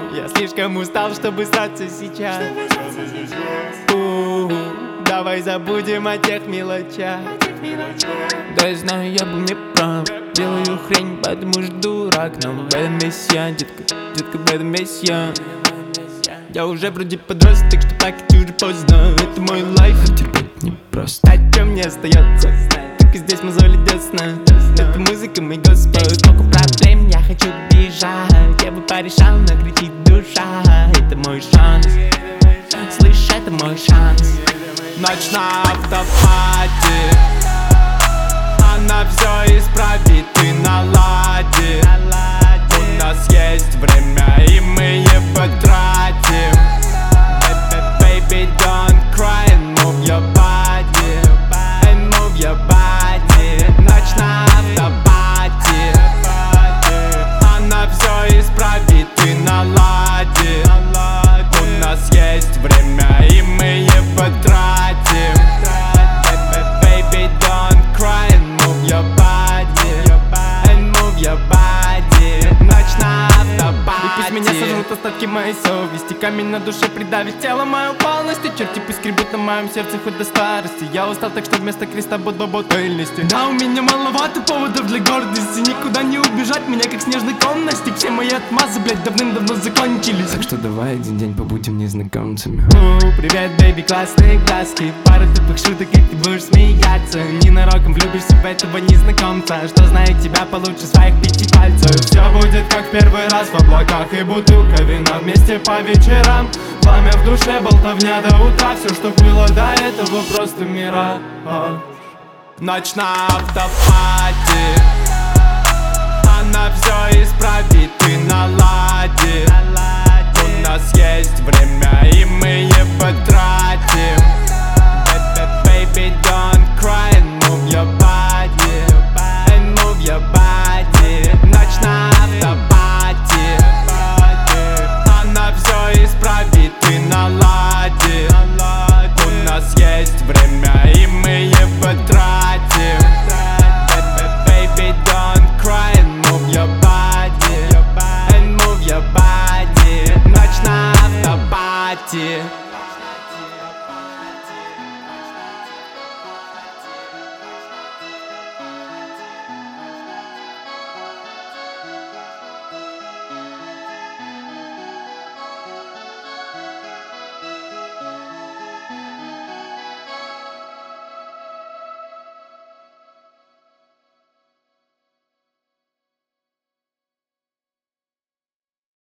Я слишком устал, чтобы сраться сейчас. Давай забудем о тех мелочах. Да, я знаю, я был неправ. Делаю хрень, поэтому ж дурак. Но в этом весь я, детка, в этом весь я. Я уже вроде подросток, что плакать уже поздно. Это мой лайф, а тебе не просто. А чё мне остается? Только здесь мозоли десна. Это музыка, мой господь. Сколько проблем, я хочу бежать. Я бы порешал, но кричит душа. Это мой шанс, слышь, это мой шанс. Ночь на автопате, она все исправит и наладит. У нас есть время, и мы его тратим. Baby, don't cry and move your body, and move your body. Ночь на автопате, она все исправит и наладит. У нас есть время, и мы его тратим. Baby, don't cry and move your body, and move your body. Ночь на автопате. И пусть меня сожрут остатки моей совести, камень на душе придавит тело мое полностью. Черти пусть скребут на моем сердце хоть до старости. Я устал, так что вместо креста буду бутыльности. Да, у меня маловато поводов для гордости. Никуда не убежать, меня как снежный ком настиг. Все мои отмазы, блять, давным-давно закончились. Так что давай один день побудем незнакомцами. Привет, бэйби, классные глазки. Пара тупых шуток, и ты будешь смеяться. Ненароком влюбишься в этого незнакомца, что знает тебя получше своих 5 пальцев. Все будет как в первый раз в облаках, и бутылка вина вместе по вечерам. Пламя в душе, болтовня до утра. Все, что было до этого, просто мира. Ночь на автопате, она все исправит и наладит. У нас есть время, и мы его тратим. Baby, don't cry and move your body, and move your body. Ночь на автопате, она все исправит и наладит. У нас есть время, и мы его тратим. Baby, don't cry and move your body, and move your body. Ночь на автопате.